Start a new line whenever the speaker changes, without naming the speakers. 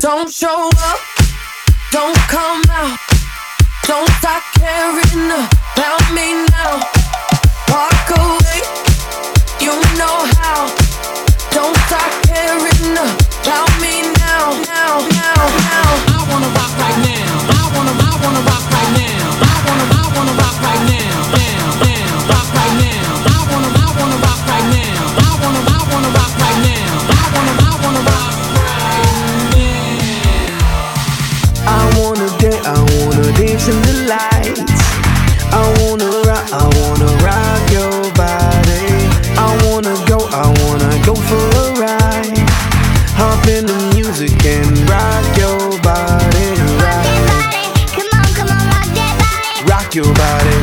Don't show up, don't come out. Don't start caring about me now. Walk away, you know how. Don't start caring about me now, now, now, now.
I wanna rock right now. I wanna rock right now. I wanna rock right now. Now, now, rock right now. I wanna rock right now. I wanna rock right now. I wanna rock right now.
I wanna dance in the lights. I wanna rock your body. I wanna go for a ride. Hop in the music and rock your body.
Rock that body, come on, rock that body.
Rock your body.